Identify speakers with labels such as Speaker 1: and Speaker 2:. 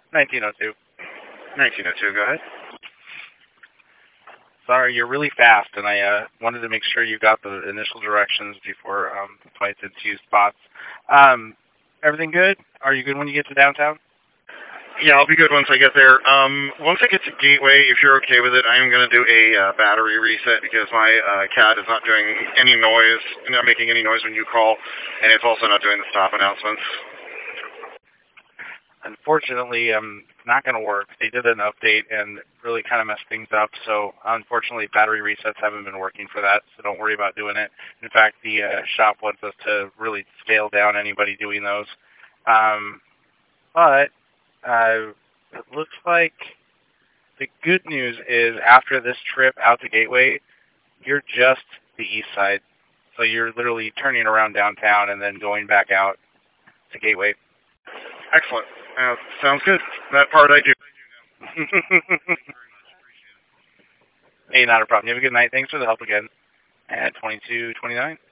Speaker 1: 1902.
Speaker 2: 1902, go ahead.
Speaker 1: Sorry, you're really fast, and I wanted to make sure you got the initial directions before pointed to spots. Everything good? Are you good when you get to downtown?
Speaker 2: Yeah, I'll be good once I get there. Once I get to Gateway, if you're okay with it, I'm going to do a battery reset because my cat is not doing any noise, not making any noise when you call, and it's also not doing the stop announcements.
Speaker 1: Unfortunately, it's not going to work. They did an update and really kind of messed things up. So unfortunately, battery resets haven't been working for that. So don't worry about doing it. In fact, the shop wants us to really scale down anybody doing those. But it looks like the good news is after this trip out to Gateway, you're just the east side. So you're literally turning around downtown and then going back out to Gateway.
Speaker 2: Excellent. Sounds good. That part I do.
Speaker 1: Hey, not a problem. You have a good night. Thanks for the help again. At 22:29.